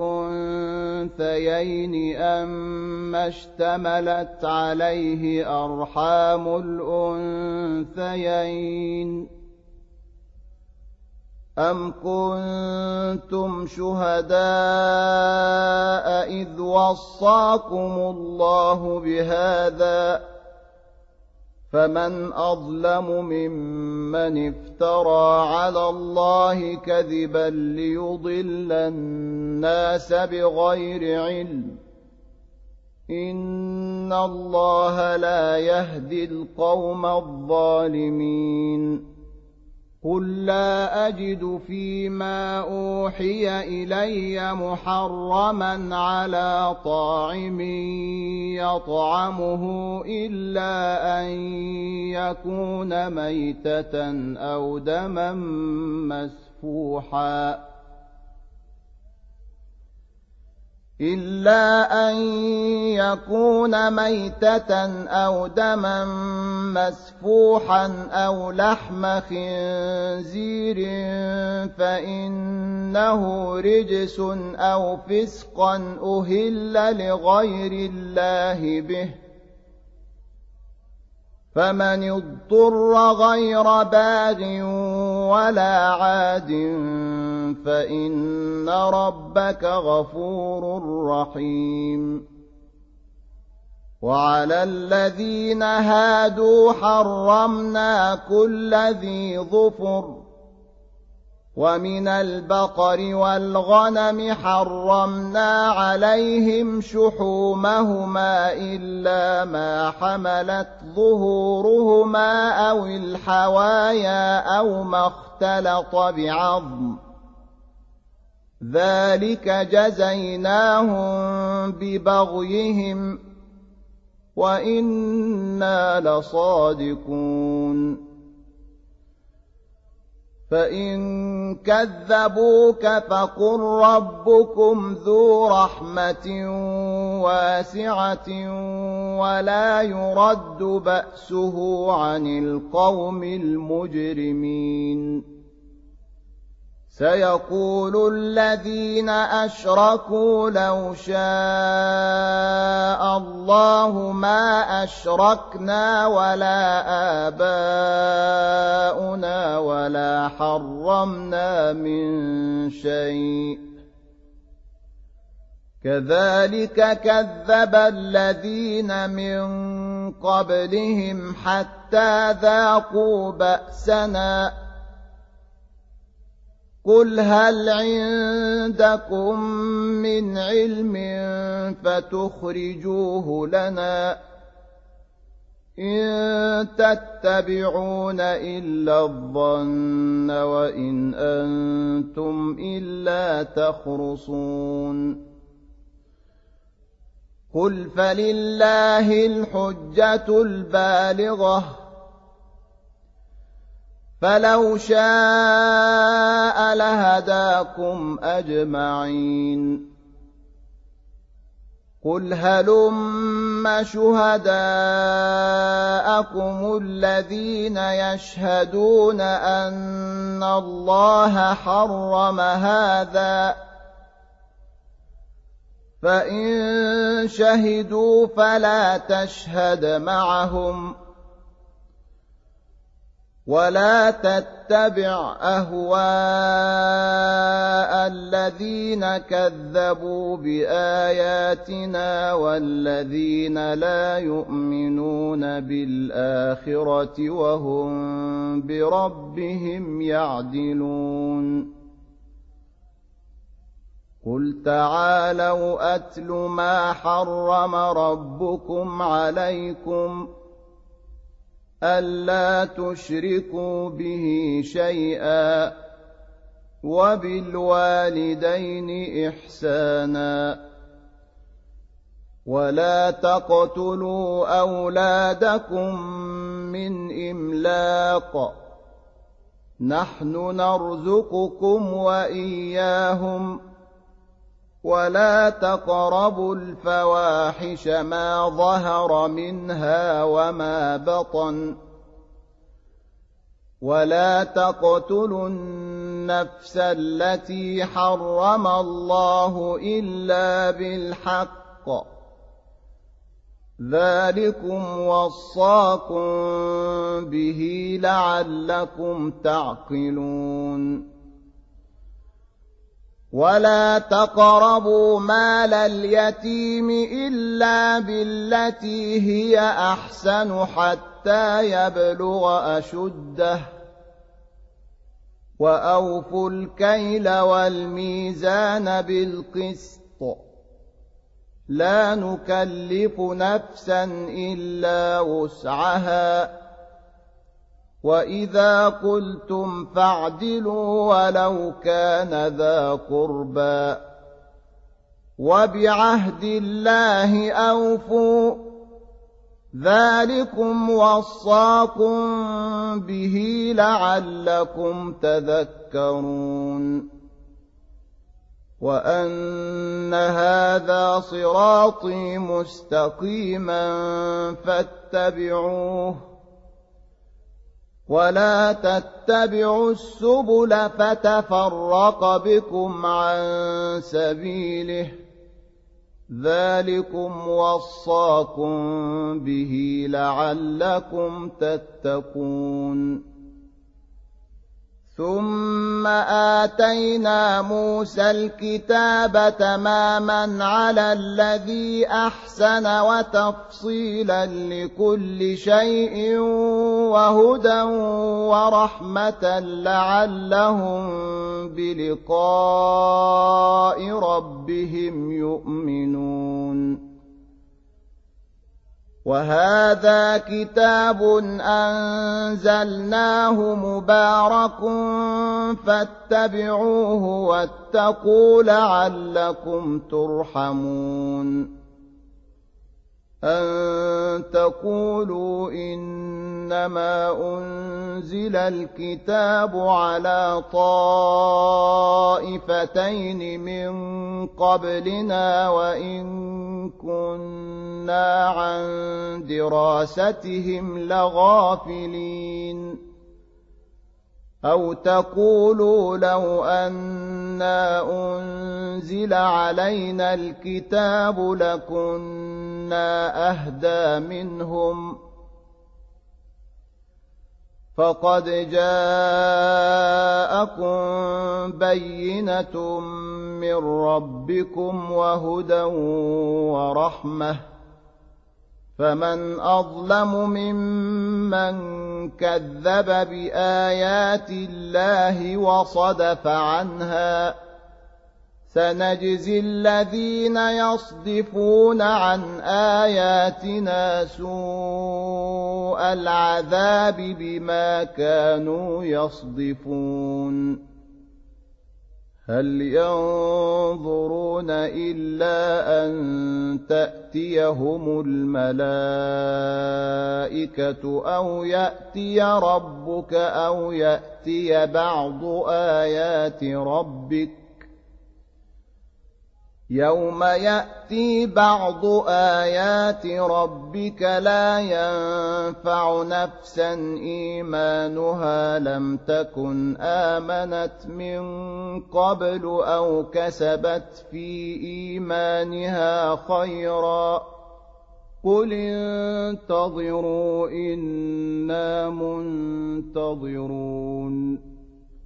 الأنثيين أما اشتملت عليه أرحام الأنثيين أم كنتم شهداء إذ وصاكم الله بهذا فمن أظلم ممن افترى على الله كذبا ليضل الناس بغير علم إن الله لا يهدي القوم الظالمين قل لا أجد فيما أوحي إلي محرما على طاعم يطعمه إلا أن يكون ميتة أو دما مسفوحا إلا أن يكون ميتة أو دما مسفوحا أو لحم خنزير فإنه رجس أو فسقا أهل لغير الله به فمن اضطر غير باغ ولا عاد فإن ربك غفور رحيم وعلى الذين هادوا حرمنا كل ذي ظفر ومن البقر والغنم حرمنا عليهم شحومهما إلا ما حملت ظهورهما أو الحوايا أو ما اختلط بعظم ذلك جزيناهم ببغيهم وإنا لصادقون فإن كذبوك فقل ربكم ذو رحمة واسعة ولا يرد بأسه عن القوم المجرمين سيقول الذين أشركوا لو شاء الله ما أشركنا ولا آباؤنا ولا حرمنا من شيء كذلك كذب الذين من قبلهم حتى ذاقوا بأسنا قل هل عندكم من علم فتخرجوه لنا إن تتبعون إلا الظن وإن أنتم إلا تخرصون قل فلله الحجة البالغة فلو شاء لهداكم أجمعين قل هلم شهداءكم الذين يشهدون أن الله حرم هذا فإن شهدوا فلا تشهد معهم ولا تتبع أهواء الذين كذبوا بآياتنا والذين لا يؤمنون بالآخرة وهم بربهم يعدلون قل تعالوا أتل ما حرم ربكم عليكم ألا تشركوا به شيئا وبالوالدين إحسانا ولا تقتلوا أولادكم من إملاق نحن نرزقكم وإياهم ولا تقربوا الفواحش ما ظهر منها وما بطن ولا تقتلوا النفس التي حرم الله إلا بالحق ذلكم وصاكم به لعلكم تعقلون ولا تقربوا مال اليتيم إلا بالتي هي أحسن حتى يبلغ أشده وأوفوا الكيل والميزان بالقسط لا نكلف نفسا إلا وسعها وإذا قلتم فاعدلوا ولو كان ذا قربى وبعهد الله أوفوا ذلكم وصاكم به لعلكم تذكرون وأن هذا صراطي مستقيما فاتبعوه ولا تتبعوا السبل فتفرق بكم عن سبيله ذلكم وصاكم به لعلكم تتقون ثم آتينا موسى الكتاب تماما على الذي أحسن وتفصيلا لكل شيء وهدى ورحمة لعلهم بلقاء ربهم يؤمنون وهذا كتاب أنزلناه مبارك فاتبعوه واتقوا لعلكم ترحمون أن تقولوا إنما أنزل الكتاب على طائفتين من قبلنا وإن كنا عن دراستهم لغافلين أو تقولوا لو أنا أنزل علينا الكتاب لكنا أهدى منهم فقد جاءكم بينة من ربكم وهدى ورحمة فمن أظلم ممن كذب بآيات الله وصدف عنها سنجزي الذين يصدفون عن آياتنا سوء العذاب بما كانوا يصدفون هل ينظرون إلا أن تأتيهم الملائكة أو يأتي ربك أو يأتي بعض آيات ربك يوم يأتي بعض آيات ربك لا ينفع نفسا إيمانها لم تكن آمنت من قبل أو كسبت في إيمانها خيرا قل انتظروا إنا منتظرون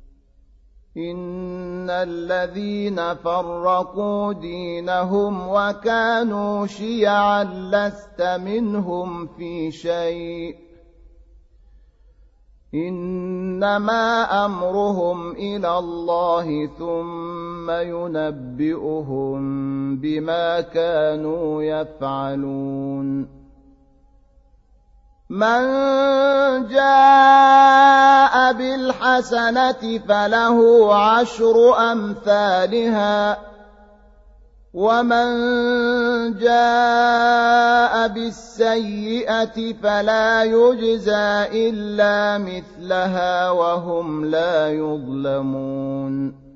إن الذين فرقوا دينهم وكانوا شيعا لست منهم في شيء إنما أمرهم إلى الله ثم ينبئهم بما كانوا يفعلون من جاء بالحسنة فله عشر أمثالها ومن جاء بالسيئة فلا يجزى إلا مثلها وهم لا يظلمون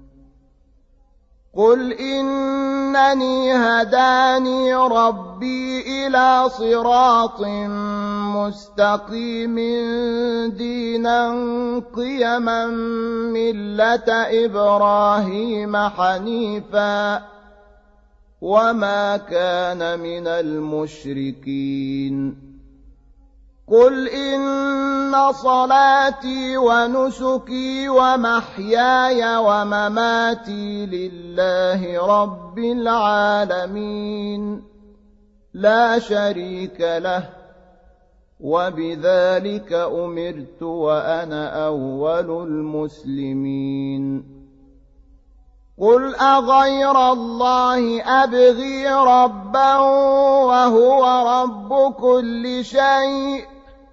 قل إنني هداني ربي إلى صراط مستقيم دينا قيما ملة إبراهيم حنيفا وما كان من المشركين قل إن صلاتي ونسكي ومحياي ومماتي لله رب العالمين لا شريك له وبذلك أمرت وأنا أول المسلمين قل أغير الله أبغي ربا وهو رب كل شيء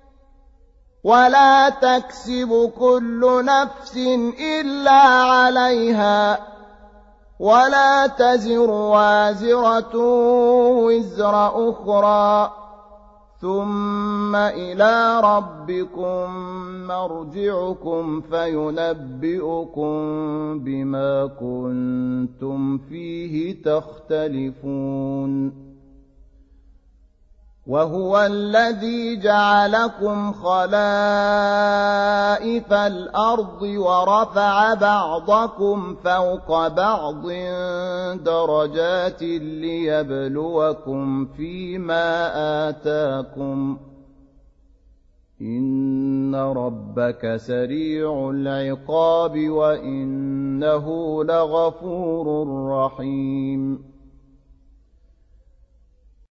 ولا تكسب كل نفس إلا عليها ولا تزر وازرة وزر أخرى ثم إلى ربكم مرجعكم فينبئكم بما كنتم فيه تختلفون وهو الذي جعلكم خلائف الأرض ورفع بعضكم فوق بعض درجات ليبلوكم فيما آتاكم إن ربك سريع العقاب وإنه لغفور رحيم